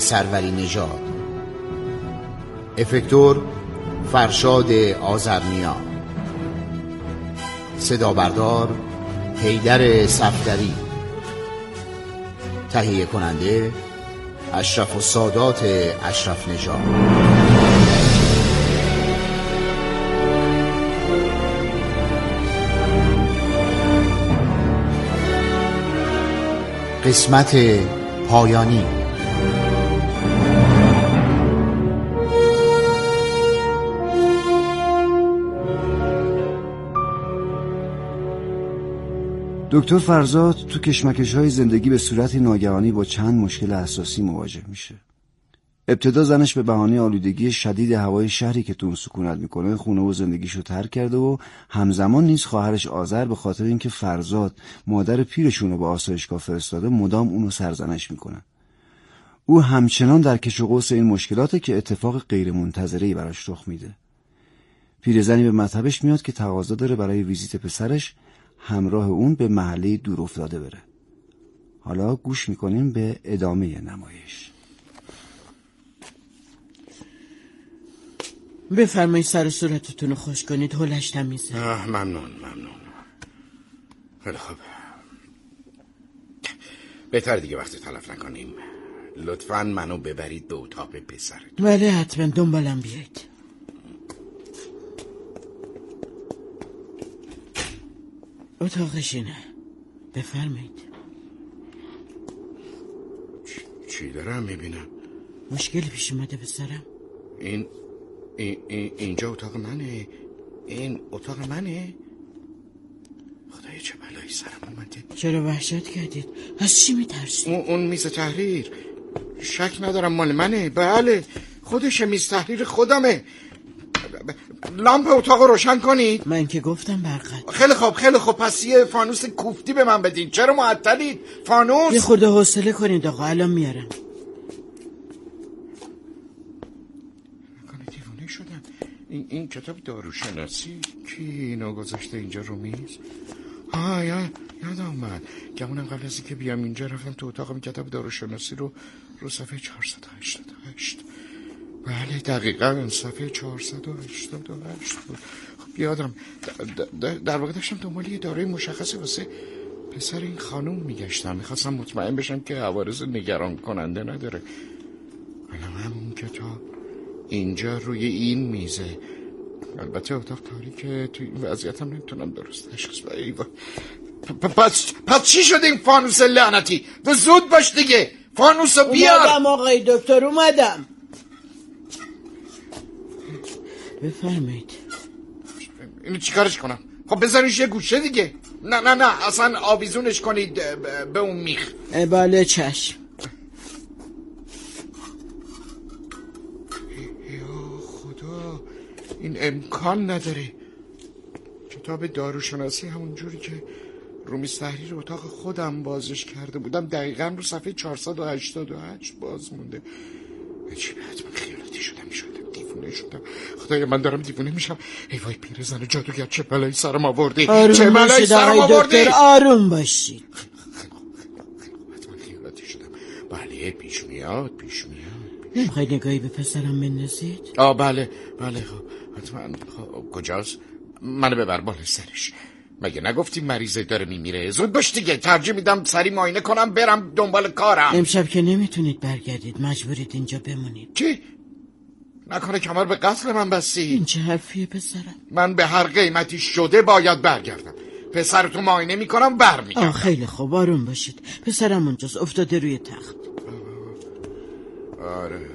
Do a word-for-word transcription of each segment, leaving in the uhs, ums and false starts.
سروری نژاد، افکتور فرشاد آذرنیا، صدا بردار حیدر صفدری، تهیه کننده اشرف السادات اشرف نژاد. قسمت پایانی. دکتر فرزاد تو کشمکش‌های زندگی به صورت ناگهانی با چند مشکل اساسی مواجه میشه. ابتدا زنش به بهانه آلودگی شدید هوای شهری که تو اون سکونت میکنه خونه و زندگیشو ترک کرده و همزمان نیز خواهرش آذر به خاطر اینکه فرزاد مادر پیرشون رو به آسایشگاه فرستاده مدام اونو سرزنش میکنه. او همچنان در کش و قوس این مشکلاته که اتفاق غیر منتظره‌ای براش رخ میده. پیرزنی به مطبش میاد که تقاضا داره برای ویزیت پسرش همراه اون به محله دور افتاده بره. حالا گوش میکنیم به ادامه نمایش. بفرمایید سر صورتتون رو خوش کنید، هلش تمیزه. ممنون ممنون. خیلی خوب، بهتر دیگه وقت تلف نکنیم. لطفاً منو ببرید به اتاق پسرت. بله حتما، دنبالم بیایید. اتاقش اینه، بفرمایید. چ... چی دارم میبینم؟ مشکلی پیش اومده پسرم؟ این... این... این... اینجا اتاق منه. این اتاق منه. خدایا چه بلایی سرم اومده. چرا وحشت کردید؟ از چی میترسید؟ اون... اون میز تحریر، شک ندارم مال منه. بله خودشه، میز تحریر خودمه. لامپ اتاق روشن کنید. من که گفتم برقد. خیلی خوب خیلی خوب، پس یه فانوس کوفتی به من بدین. چرا معطلید؟ فانوس. یه خورده حوصله کنید آقا، الان میارم. نکنه دیوونه شدم. این, این کتاب داروشناسی کی اینو گذاشته اینجا رو میز؟ ها یا یادم اومد، گمونم قبل از اینکه بیام اینجا رفتم تو اتاقم کتاب داروشناسی رو رو صفحه چهارصد و هشتاد و هشت. بله دقیقا صفحه چهارصد و هشتاد و هشت بود. خب یادم در واقع داشتم دنبال یه داروی مشخصی واسه پسر این خانوم میگشتم. میخواستم مطمئن بشم که عوارض نگران کننده نداره. الان همون کتاب اینجا روی این میزه. البته اتاق تاریکه، تو این وضعیت هم نمیتونم درست تشخیص بدم. پس پس چی شد این فانوس لعنتی؟ تو زود باش دیگه، فانوسو بیار. اومدم آقای دکتر، اومدم. بفرمایید. اینو چیکارش کنم؟ خب بذارینش یه گوشه دیگه. نه نه نه اصلا آویزونش کنید به اون میخ. بله چشم. یا خدا، این امکان نداره. کتاب داروشناسی همون جوری که رو میز تحریر اتاق خودم بازش کرده بودم دقیقا رو صفحه چهارصد و هشتاد و هشت باز مونده. چی حتما خیالاتی شدم شدم دیوونه شدم. خدایا من دارم دیوونه میشم. ای وای پیرزن جادوگر، چه بلایی سرم آوردی. چه بلایی سرم آوردی. آروم باشید. حتما خیالاتی شدم. بله پیش میاد پیش میاد. نمیخوای نگاهی به پسرم بندازید؟ آه بله بله خب حتما. خب کجاست؟ منو ببر بالا سرش. مگه نگفتی مریضه داره میمیره؟ زود باش دیگه، ترجیح میدم سری معاینه کنم برم دنبال کارم. امشب که نمیتونید برگردید، مجبورید اینجا بمونید. چی؟ نکنه کمر به قتل من بستی؟ این چه حرفیه پسرم؟ من به هر قیمتی شده باید برگردم. پسرتو معاینه میکنم برمیگردم. آه خیلی خوب، آروم باشید. پسرم اونجاست افتاده روی تخت. آره آره آره.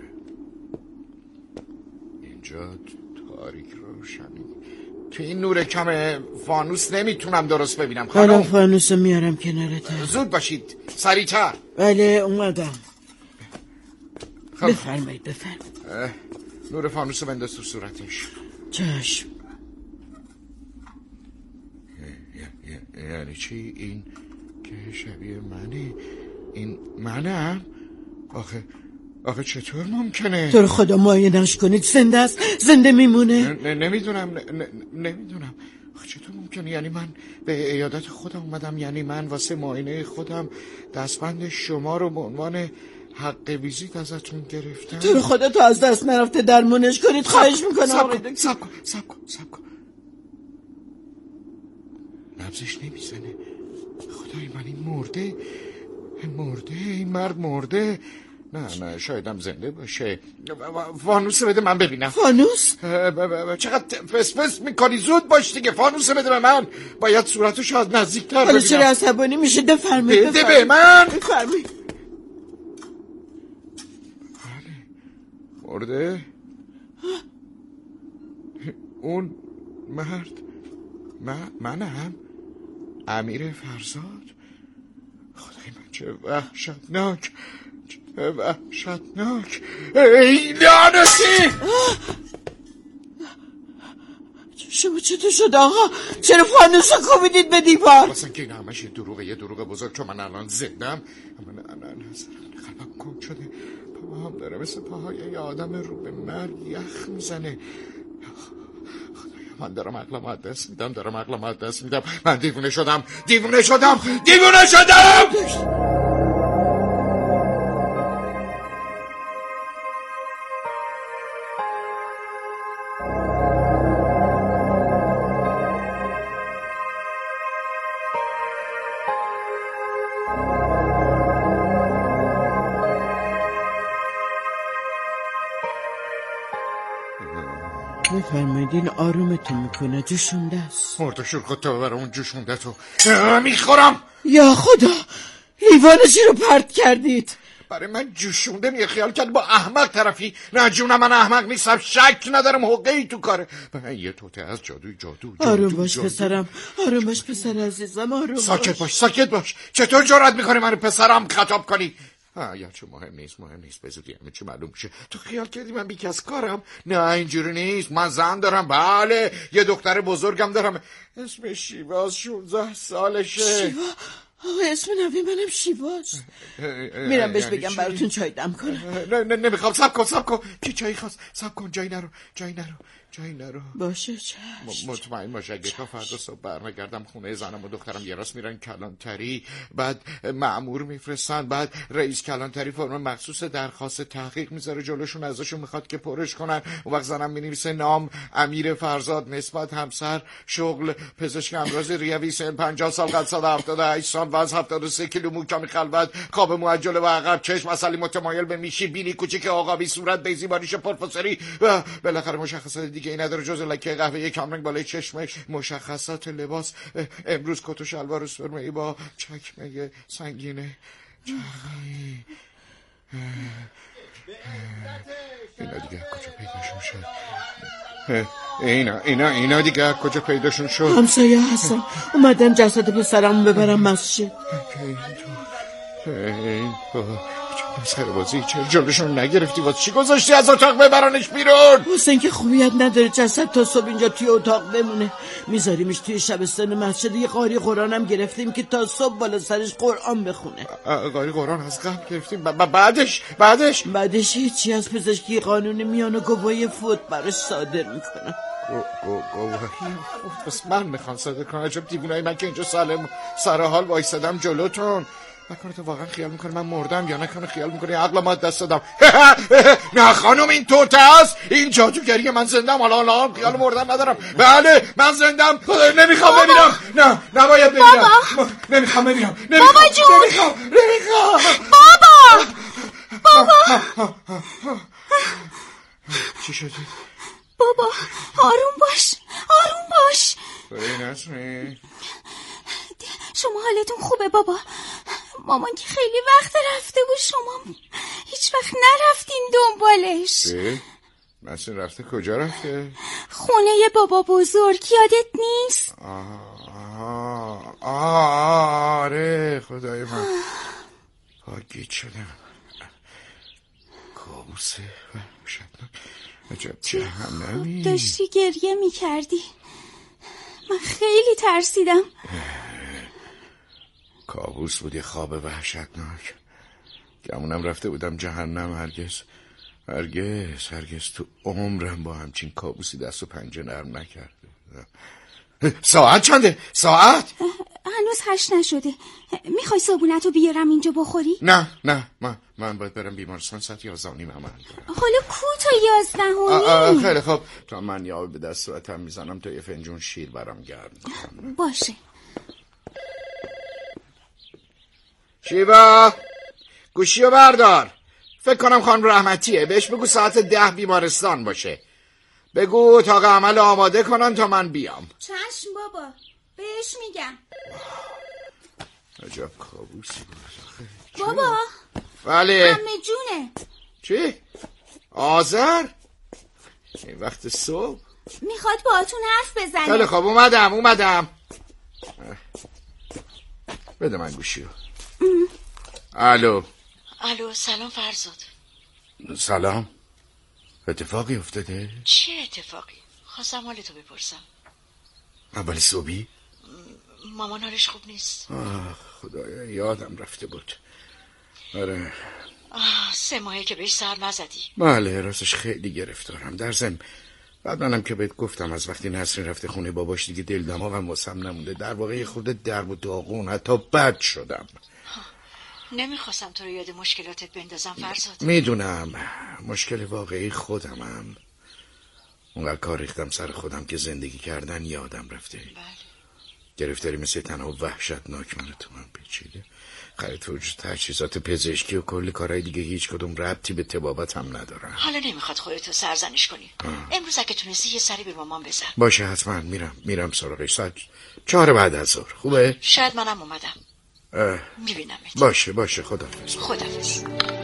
اینجا تاریک روشنی. تو این نور کم فانوس نمیتونم درست ببینم خانم. الان فانوسو میارم کنارتون. زود باشید، سریعتر. بله اومدم. بفرمایید بفرمایید. نور فانوسو بنداز تو صورتش. چشم. یعنی چی این که شبیه منی؟ این منم؟ آخه آخه چطور ممکنه؟ تو رو خدا معاینش کنید، زنده است؟ زنده میمونه؟ نمیدونم نمیدونم. آخه چطور ممکنه؟ یعنی من به عیادت خودم اومدم، یعنی من واسه معاینه خودم دستبند شما رو به عنوان حق ویزیت ازتون گرفتم. تو رو خدا تا از دست نرفته درمونش کنید خواهش میکنم. سب کن سب کن سب کن سب کن نبضش نمیزنه. خدای من این مرده مرده این مرد مرده. نه نه شایدم زنده باشه. فانوس بده من ببینم. فانوس؟ چقدر فس فس میکنی؟ زود باش دیگه. فانوس بده به من. باید صورتو شاید نزدیکتر ببینم. حالا چرا عصبانی میشه؟ بفرمایید بده به من. بفرمایید. مرده؟ اون مرد من منم امیر فرزاد. خدای من چه وحشتناک چه وحشتناک. ای لعنتی! شما چطور شد آقا؟ چرا فانوس رو کوبیدید به دیوار؟ مثلا که این همش یه دروغه یه دروغ بزرگ. چون من الان زندم. من الان قلبم کن شده. پاهم داره مثل پاهای یه آدم رو به مرگ یخ میزنه. من دارم عقلم از دست میدم دارم عقلم از دست میدم. من دیوونه شدم دیوونه شدم دیوونه شدم. بفرمایید این آرومتون میکنه. جوشونده است. مرد شرکت تو ببره اون جوشونده تو میخورم. یا خدا لیوانشی رو پرت کردید. برای من جوشونده میگه خیال کرد با احمق طرفی. نه جونم من احمق نیستم. شک ندارم حقه‌ای تو کاره. من یه توته از جادوی جادو جادو آروم باش جادو. پسرم آروم باش پسر عزیزم آروم ساکت باش. باش ساکت باش. چطور جرأت میکنی منو پسرم خطاب کنی؟ یا چه مهم نیست مهم نیست به زودی همه چی معلوم میشه. تو خیال کردی من بیک از کارم؟ نه اینجوری نیست. من زن دارم. بله یه دختر بزرگم دارم. اسمش شیواز شونزده سالشه. شیوا آقا اسم نوی منم شیواست. میرم بهش بگم براتون چای دم کنه. نه نه نمیخوام. سب کن سب کن. کی چای خواست؟ سب کن جایی نرو جایی نرو جایی نرو. باشه چشم. مطمئن باش اگه تا فردا صبح برنگردم خونه زنم و دخترم یه راست میرن کلانتری. بعد مأمور میفرستن. بعد رئیس کلانتری فرم مخصوص درخواست تحقیق میذاره جلوشون ازشون میخواد که پرش کنن. اون وقت زنم مینویسه نام امیر فرزاد نسبت همسر شغل پزشک امراض ریوی سن پنجاه سال قد صد و هفتاد و هشت سال وزن هفتاد و سه کیلو محکم خلوت خواب معجل و عقب چشم اصلی متمایل به میشی بینی کوچیک عقابی صورت بیضی باریش پرفسری و بالاخره مشخصات دیگه ای نداره جز لکه قهوه‌ای کمرنگ بالای چشمش. مشخصات لباس امروز کت و شلوار سرمه‌ای با چکمه سنگینه. چرمی اینا دیگه کجا پیداشون شد؟ اینا اینا اینا دیگه کجا پیداشون شد؟ همسایه هستم اومدن جسد پسرمو ببرم مسجد. این مسخره بازی. چرا جلوشون نگرفتی؟ واسه چی گذاشتی از اتاق ببرانش بیرون؟ حسین که خوبیت نداره جسد تا صبح اینجا توی اتاق بمونه. میذاریمش توی شبستان مسجد. یه قاری قرآنم گرفتیم که تا صبح بالا سرش قرآن بخونه. قاری قرآن از قبل گرفتیم. بعدش بعدش بعدش هیچی از پزشکی قانونی میان و گواهی فوت براش صادر میکنن. گواهی فوت بس من میخوان صادر کنم؟ عجب دیوونه‌ای من که اینجا سالم سر حال وایسادم جلوتون. نکنه تو واقعا خیال میکنه من مردم یا نکنه خیال میکنه عقلم از دست دادم. نه خانم این توته است. این جادوگری من زندم. حالا حالا خیال مردن ندارم. بله من زندم. نمیخوام ببینم. نه نباید ببینم. نمیخوام ببینم. بابا جون نمیخوام نمیخوام. بابا بابا چی شدی؟ بابا آروم باش آروم باش. این اسمی شما حالتون خوبه بابا؟ مامان که خیلی وقت رفته بود. شما هیچ وقت نرفتین دنبالش. نسین رفته؟ کجا رفته؟ خونه یه بابا بزرگ یادت نیست؟ آه آه آره خدای من پاگیت شدم. کابوسه وحشتناک. عجب جهنمی. داشتی گریه میکردی. من خیلی ترسیدم. کابوس بود. یه خواب وحشتناک. گمونم رفته بودم جهنم. هرگز هرگز هرگز تو عمرم با همچین کابوسی دست و پنجه نرم نکرده. ساعت چنده؟ ساعت؟ هنوز هشت نشده. میخوای صابونتو بیارم اینجا بخوری؟ نه نه من من باید برم بیمارستان ساعت یازده و نیم عمل دارم. حالا کو تا یازده و نیم؟ خیلی خوب تا من یه آب به دست صورتم میزنم تا یه فنجون شیر برام گرم کنم. باشه. شیوا گوشیو بردار. فکر کنم خانم رحمتیه. بهش بگو ساعت ده بیمارستان باشه. بگو اتاق عمل آماده کنن تا من بیام. چشم بابا، بهش میگم. عجب کابوسی بود. بابا بله عمه جونه. چی؟ آذر؟ این وقت صبح؟ میخواد باهاتون حرف بزنه. خیلی خوب اومدم اومدم. بده من گوشیو. الو. الو سلام فرزاد. سلام. اتفاقی افتاده؟ چه اتفاقی؟ خواستم حالتو بپرسم. اول صبحی؟ مامان حالش خوب نیست. آه خدایا یادم رفته بود. آره. آه سه ماهه که بهش سر نزدی. بله راستش خیلی گرفتارم. در ضمن بعد منم که بهت گفتم از وقتی نسرین رفته خونه باباش دیگه دل دماغم واسم نمونده. در واقع خود درب و داغون حتی بد شدم. نمیخواستم تو رو یاد مشکلاتت بندازم فرزاد. میدونم مشکل واقعی خودمم. اونقدر کار ریختم سر خودم که زندگی کردن یادم رفته. بله. گرفتاری مثل تنها وحشتناک منو تو من پیچیده. خرید فروش تجهیزات پزشکی و کلی کارهای دیگه هیچ کدوم ربطی به طبابت هم ندارن. حالا نمیخواد خودتو سرزنش کنی. آه. امروز اگه تونستی یه سری به مامان بزن. باشه حتما میرم میرم سراغش. ساعت چهار بعد از ظهر خوبه؟ شاید منم اومدم. میبینمت. باشه باشه خداحافظ. خداحافظ.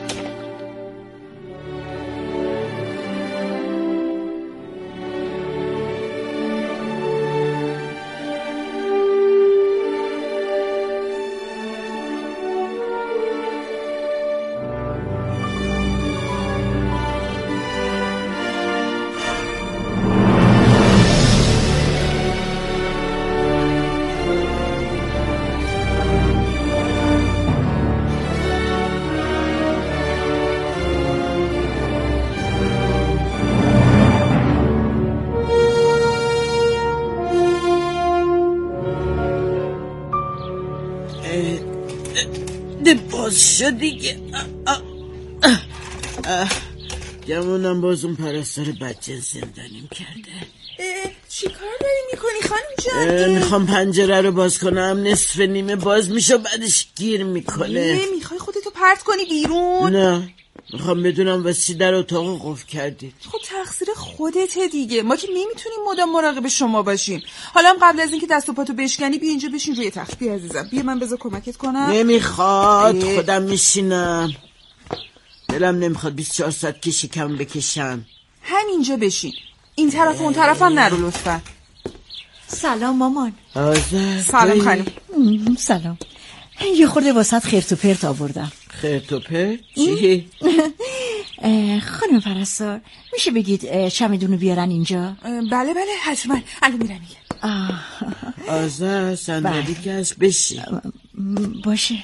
باز شد دیگه. گمونم باز اون پرستار بچه زندانیم کرده. چی کار داری میکنی خانم جان؟ میخوام پنجره رو باز کنم، نصف نیمه باز میشه بعدش گیر میکنه. میخوای خودتو پرت کنی بیرون؟ نه میخوام بدونم واسه در اتاق قفل کردید. خب تقصیر خودته دیگه، ما که نمیتونیم مدام مراقب شما باشیم. حالا هم قبل از اینکه دست و پاتو بشکنی بیا اینجا بشین روی تخت. بیا عزیزم بیا من بذار کمکت کنم. نمیخواد اه. خودم میشینم. دلم نمیخواد بیست و چهار ساعت که شکم بکشم. همینجا بشین. این طرف اون طرف هم نرو لطفا. سلام مامان. آذر. سلام خانم. سلام. یه خورده واسط خرت و پرت آوردم. خرت و پرت؟ چی؟ خانم پرستار میشه بگید چمدونو بیارن اینجا؟ بله بله حتما. الان میرم میگم. آذر صندلی که هست بشی. باشه.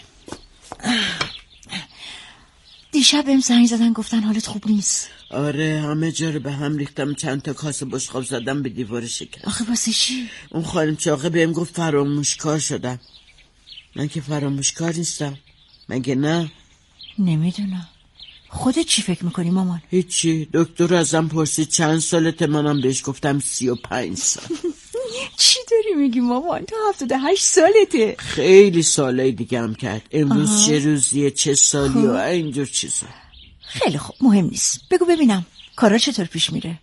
دیشب بهم زنگ زدن گفتن حالت خوب نیست. آره همه جا رو به هم ریختم، چند تا کاسه بشقاب زدم به دیوار شکست. آخه واسه چی؟ اون خانم چاقه بهم گفت فراموشکار شدم. من که فراموشکار نیستم مگه نه؟ نمیدونم. خودت چی فکر میکنی مامان؟ هیچی. دکتر ازم پرسید چند سالته، منم بهش گفتم سی و پنج سال. چی داری میگی مامان؟ تو هفتاد و هشت سالته. خیلی سالای دیگه هم کرد. امروز آه. چه روزیه چه سالی و اینجور چیزا. خیلی خوب مهم نیست. بگو ببینم کارا چطور پیش میره؟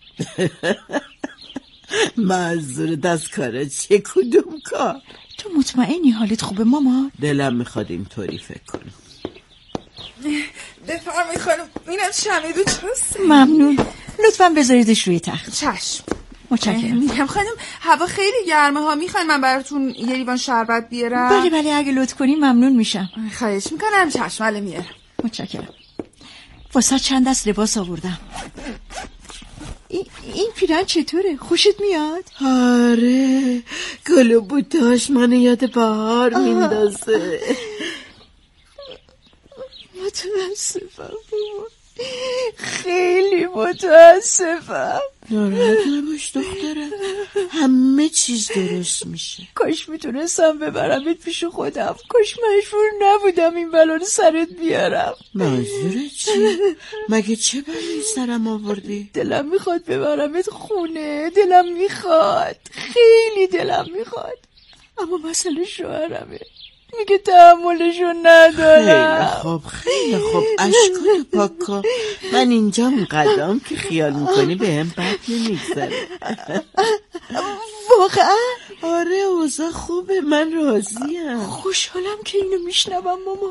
منظورت از کارا چه کدوم کار؟ تو مطمئنی حالت خوبه مامان؟ دلم میخواد اینطوری فکر کنم. بفرمایید خانم اینم شمیدو چست. ممنون. لطفاً بذاریدش روی تخت. چشم. متشکرم. میگم خانم هوا خیلی گرمه ها، میخواین من براتون یه لیوان شربت بیارم؟ بله بله اگه لطف کنی ممنون میشم. خواهش میکنم. چشم الان میارم. متشکرم. واسه چند دست لباس آوردم. این, این پیرن چطوره؟ خوشت میاد؟ آره گل و بوتاش من یاد بهار میندازه. متاسفم بابا، خیلی متاسفم. ناراحت نباش دخترم، همه چیز درست میشه. کاش میتونستم ببرمت پیش خودم، کاش مجبور نبودم این بلا رو سرت بیارم. منظورت چی؟ مگه چه بلایی سرم آوردی؟ دلم میخواد ببرمت خونه، دلم میخواد، خیلی دلم میخواد، اما مسئله شوهرمه، میگه تحملشو ندارم. خیلی خوب خیلی خوب، اشکاتو پاک کن. من اینجا قدم که خیال میکنی به هم بد نمیگذره. واقعا؟ آره اوضاع خوبه، من راضیم. خوشحالم که اینو میشنوم ماما.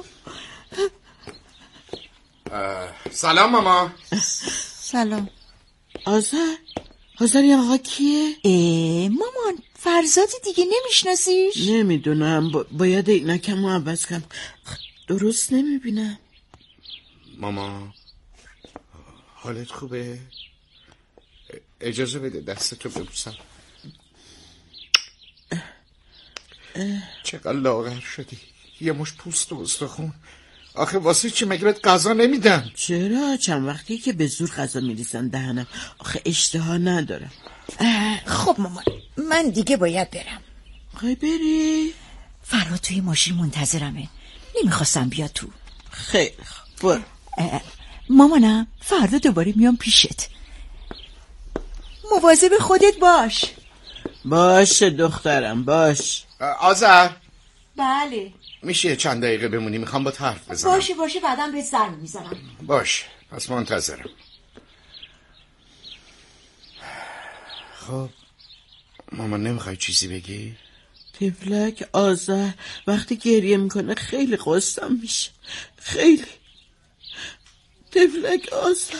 سلام ماما. سلام. آذر؟ آذر این آقا کیه؟ اه مامان فرزاد دیگه نمیشناسیش؟ نمیدونم، با... باید اینکمو عوض کنم، درست نمیبینم. ماما حالت خوبه؟ اجازه بده دستتو ببوسم. چقدر لاغر شدی، یه مش پوست و استخون. آخه واسه چی مگه بهت غذا نمیدن؟ چرا؟ چند وقتی که به زور غذا میریزن دهنم، آخه اشتها ندارم. خب مامان من دیگه باید برم. خواهی بری؟ فرهاد توی ماشین منتظرمه، نمیخواستم بیاد تو. خیلی خوب برو. مامانم فردا دوباره میام پیشت، مواظب خودت باش. باشه دخترم باش. آذر بله میشه چند دقیقه بمونی؟ میخوام با حرف بزنم. باشه باشه بعدم بهت زنگ میزنم. باش پس منتظرم. خب ماما نمیخوای چیزی بگی؟ تفلک آذر وقتی گریه میکنه خیلی قصدم میشه، خیلی. تفلک آذر.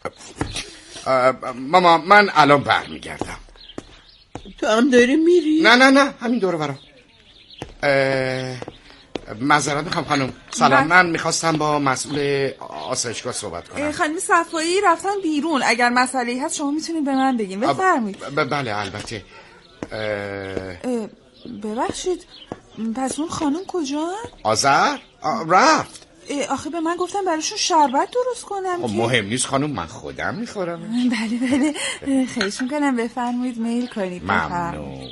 ماما من الان برمیگردم. تو هم داری میری؟ نه نه نه همین دور برام. معذرت میخوام خانم. سلام، من میخواستم با مسئول آسایشگاه صحبت کنم. خانم صفایی رفتن بیرون، اگر مسئله‌ای هست شما میتونید به من بگین. بفرمایید. بله البته. اه... ببخشید پس اون خانم کجا؟ آذر رفت. آخه به من گفتن براشون شربت درست کنم. خب که مهم نیست خانم، من خودم میخورم. بله بله خواهش میکنم بفرمایید میل کنید. ممنون.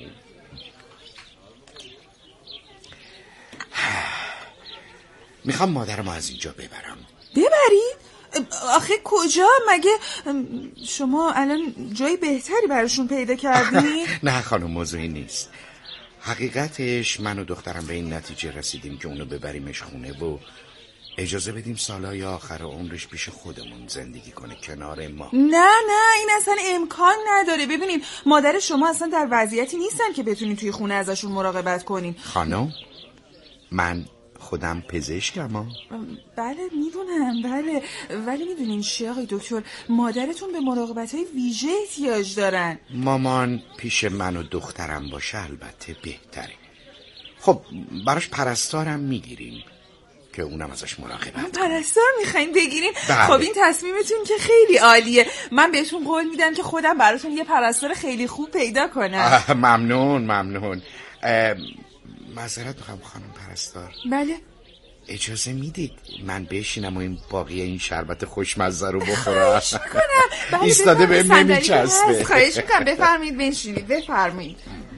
میخوام مادرمو از اینجا ببرم. ببرید؟ آخه کجا؟ مگه شما الان جای بهتری براشون پیدا کردین؟ نه خانم موضوعی نیست. حقیقتش من و دخترم به این نتیجه رسیدیم که اونو ببریمش خونه و اجازه بدیم سالهای آخر عمرش پیش خودمون زندگی کنه کنار ما. نه نه این اصلا امکان نداره. ببینین مادر شما اصلا در وضعیتی نیستن که بتونین توی خونه ازشون مراقبت کنین. خانم من خودم پزشکم ها. بله میدونم بله، ولی میدونین چی آقای دکتر، مادرتون به مراقبت‌های ویژه احتیاج دارن. مامان پیش من و دخترم باشه البته بهتره. خب براش پرستارم میگیریم که اونم ازش مراقبت. پرستار میخواین بگیرین؟ بله. خب این تصمیمتون که خیلی عالیه. من بهتون قول میدم که خودم براتون یه پرستار خیلی خوب پیدا کنم. ممنون ممنون. معذرت میخوام خانم پرستار. بله اجازه میدید من بشینم و این باقی این شربت خوشمزه رو بخورم؟ خواهش کنم. ایستاده بهم نمیچسبه. خواهش میکنم بفرمایید بنشینید. بفرمایید.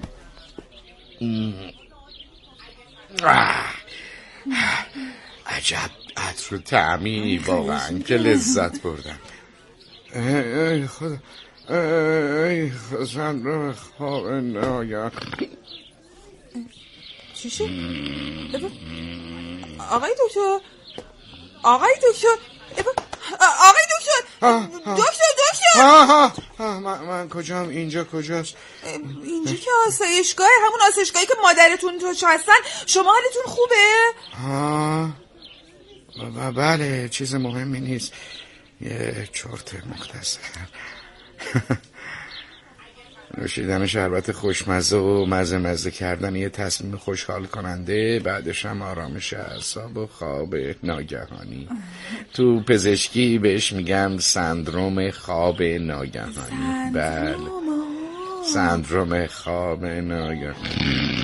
عجب عطر و طعمی، واقعا که لذت بردم. ای خدا، ای خدا، خواب ناگهان. چی شد؟ آقای دکتر آقای دکتر آقای دکتر دکتر دکتر ها ها ها من, من کجام؟ اینجا کجاست؟ اینجا که آسایشگاه، همون آسایشگاهی که مادرتون توش هستن. شما حالتون خوبه؟ ها و بله چیز مهمی نیست، یه چرت مختصر. نوشیدن شربت خوشمزه و مزه مزه کردن یه تصمیم خوشحال کننده، بعدش هم آرامش اعصاب و خواب ناگهانی. تو پزشکی بهش میگم سندروم خواب ناگهانی. بله سندروم خواب ناگهانی.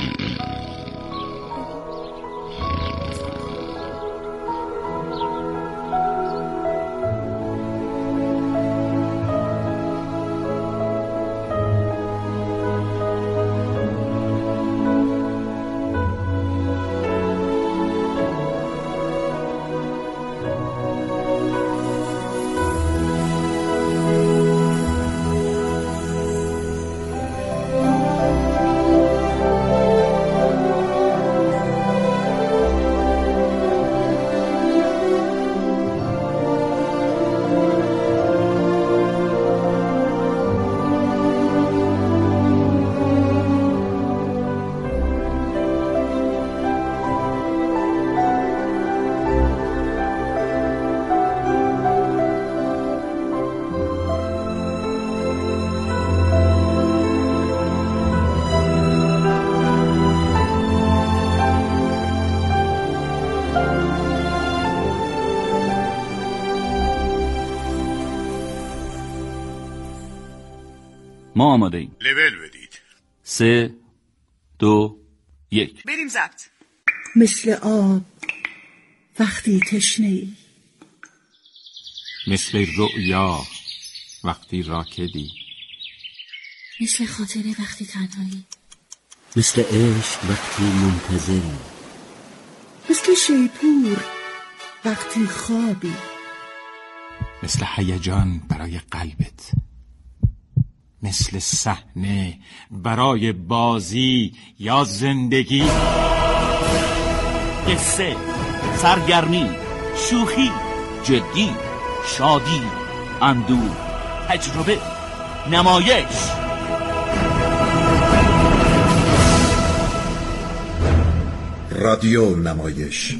ما آماده ایم. لول بدید. سه دو یک بریم ضبط. مثل آب وقتی تشنه‌ای، مثل رؤیا وقتی راکدی، مثل خاطره وقتی تنهایی، مثل عشق وقتی منتظری، مثل شیپور وقتی خوابی، مثل هیجان برای قلبت، مثل صحنه برای بازی یا زندگی. قصه، سرگرمی، شوخی، جدی، شادی، اندوه، تجربه، نمایش. رادیو نمایش.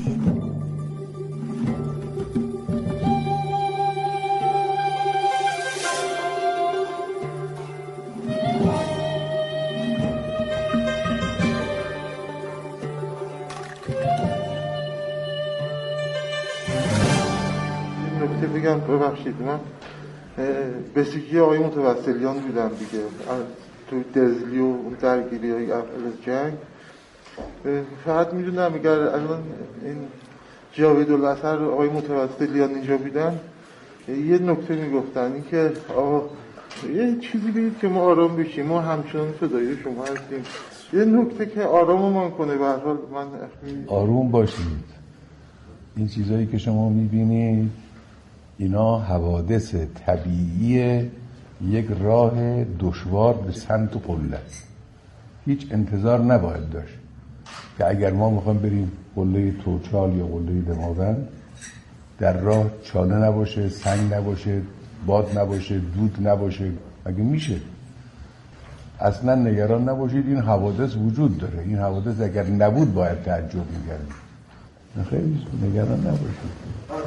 نکته بگم، ببخشید، من بسیجی آقای متوسلیان بودم دیگه، تو دزلی و اون درگیری های اول جنگ. فقط میدونم اگر الان این جاویدالعصر آقای متوسلیان اینجا بودن یه نکته میگفتن، این که آقا یه چیزی بگید که ما آرام بشیم، ما همچنان فدایی شما هستیم، یه نکته که آراممان کنه. به هر حال من آروم باشید. این چیزایی که شما میبینید اینا حوادث طبیعی یک راه دشوار به سمت قله است. هیچ انتظار نباید داشت که اگر ما میخوایم بریم قله توچال یا قله دماوند در راه چاله نباشه، سنگ نباشه، باد نباشه، دود نباشه. مگه میشه؟ اصلا نگران نباشید، این حوادث وجود داره. این حوادث اگر نبود باید تعجب میکردیم. خیلی نگران نباشید.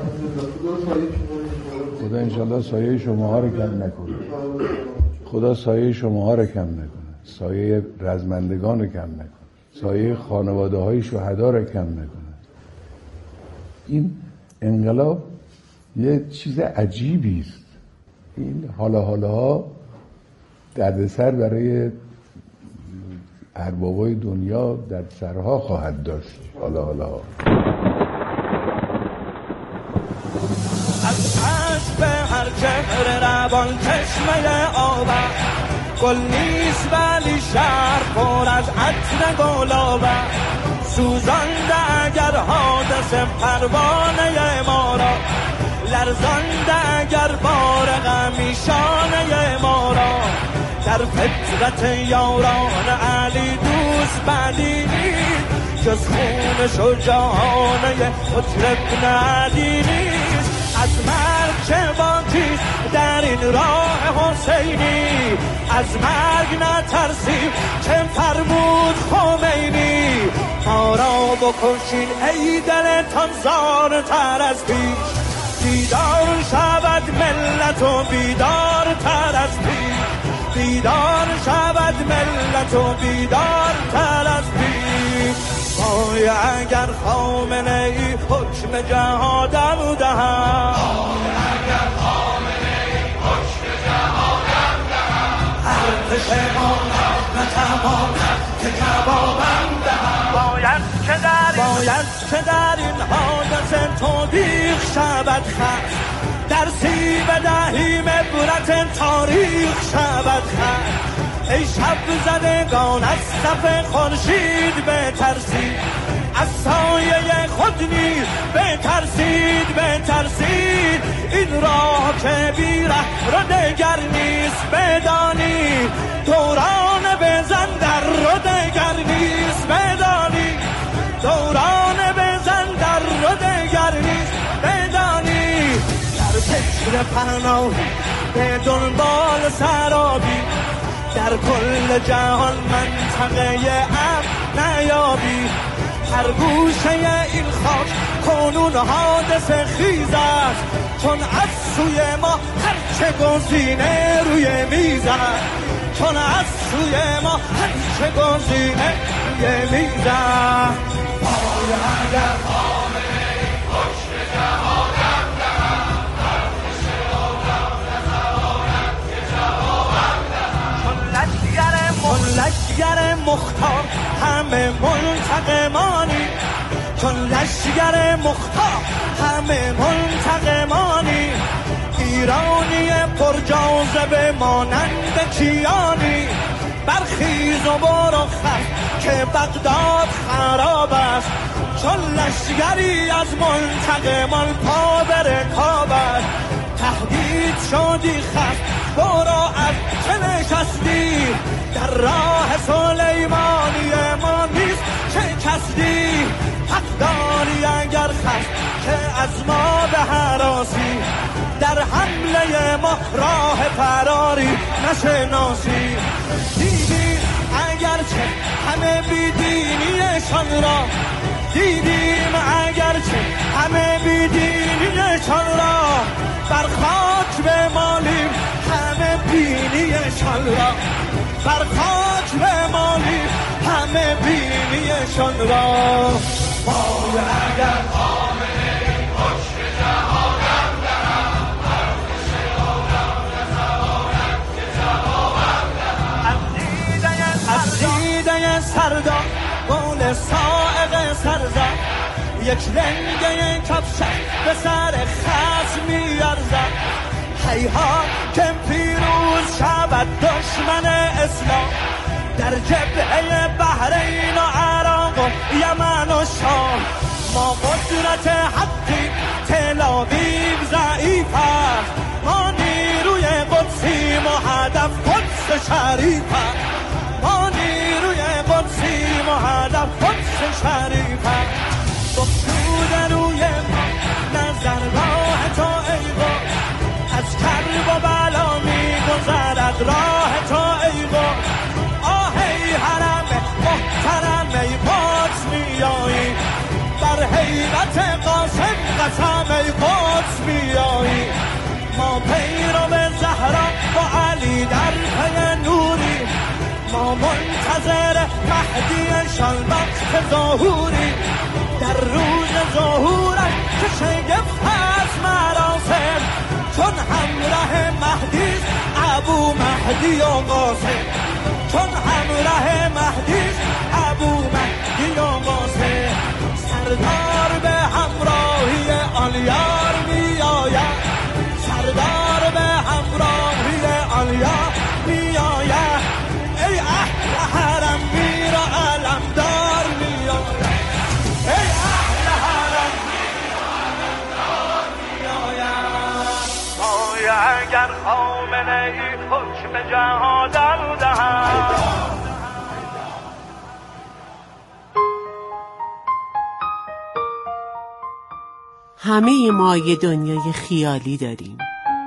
خدا انشالله سایه شماها رو کم نکنه. خدا سایه شماها رو کم نکنه. سایه رزمندگان رو کم نکنه. سایه خانواده های شهدا رو کم نکنه. این انقلاب یه چیز عجیبی است. این حالا حالا ها دردسر برای اربابای دنیا در سرها خواهد داشت. حالا حالا ها از عشق به هر چهره روان چشمه آور، گل نیست ولی شهر پر از عطر گلابر، سوزانده اگر حادث پروانه ما را، لرزانده اگر بار غمی شانه ما را، در فطرت یاران علی دوست بدی نیست، جز خون شجاعانه مطرب علی نیست. از مرگ چه باقی در این راه حسینی، از مرگ نترسیم چه فرمود خمینی، ما را بکشین ای دلتان زارتر از پیش، بیدار شود ملت و بیدار تر از پیش، بیدار شود ملت و بیدار تر از پیش. وای اگر خامنه ای حکم جهادم دهد، وای اگر خامنه ای حکم جهادم دهد، ارتش ما نتواند که کبابم دهد، باید که در باید که در این حادثه توبیخ شود خط، در سیب دهیم عبرت تاریخ شود خط. ای شب زدگان از صف خورشید بترسید، از سایه خود نیز بترسید بترسید، این راه که بی ره رو دگر نیست بدانید، دوران بزن در رو دگر نیست بدانید، دوران بزن در رو دگر نیست بدانید. در فکر پناهی به دنبال سرابی، در کل جهان منطقه امن نیابی، هر گوشه این خاک کنون حادث خیز است، چون از سوی ما هرچه گزینه روی میز است، چون از سوی ما هرچه گزینه روی میز است. وای اگر خامنه ای حکم جهادم دهد، ارتش آدم نتواند که جوابم دهد، چون مختار همه منتقمانی، چون لشگر مختار همه منتقمانی. ایرانی پر جاذبه مانند کیانی، برخیز و برو خط که بغداد خراب است، چون لشگری از منتقمان پا به رکاب است. تهدید شدی خط برو از چه نشستی، در راه سلیمانی ما نیست چه کستی. حق داری اگر خط که از ما به هراسی، در حمله ما راه فراری نشناسی. دیدی اگرچه همه بیدینیشان را، دیدیم اگرچه همه بیدینیشان را، بر خاک بمالیم همه بینیشان را، بر خاک بمالیم همه بینیشان را. وای اگر آمنه این حکم جهانم دهم، ارتش آدم نتواند که جوابم دهم. از دیده سردار گل سائق سرزد، یک لنگه کفشک به سر خصم میارزد. هیهات که پیروز شود دشمن اسلام، در جبهه بحرین و عراق و یمن و شام. ما قدرت حقی تل آویو ضعیف است، ما نیروی قدسیم و هدف قدس شریف است. ما نیروی قدسیم و هدف قدس شریف است. گفتود روی ما نظر راه تو ای قدس، از کرب و بلا میگذرد راه تو ای قدس. آهی حرم محترم ای قدس میایی، بر حیرت قاسم قسم ای قدس میایی. ما پیرو زهرا و علی در پی نوری، ما منتظر مهدیشان وقت ظهوری. در روز ظهورش که شگفت از مراسم، چون همراه مهدی ابو مهدی و قاسم، چون همراه مهدی ابو مهدی و قاسم. سردار به همراهی آن یار می آید، سردار به همراهی آن یار می آید. ای اهل حرم میر و علمدار می آید، ای اهل حرم میر و علمدار می آید. آیا اگر خامنه ای حکم جهادم دهد. همه ما یه دنیای خیالی داریم.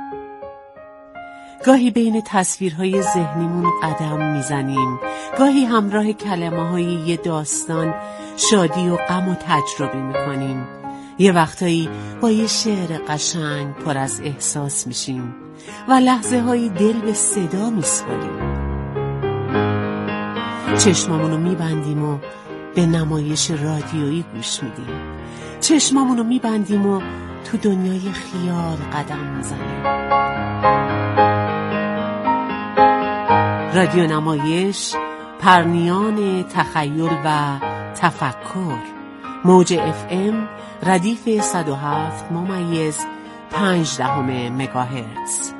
گاهی بین تصویرهای ذهنیمون قدم میزنیم، گاهی همراه کلمه های یه داستان شادی و غم و تجربه میکنیم. یه وقتایی با یه شعر قشنگ پر از احساس میشیم و لحظه های دل به صدا میسپاریم. چشمامونو میبندیم و به نمایش رادیویی گوش میدیم. چشمامونو میبندیم و تو دنیای خیال قدم میزنیم. رادیو نمایش، پرنیان تخیل و تفکر. موج اف ام ردیف صد و هفت ممیز پنج دهم مگاهرتز.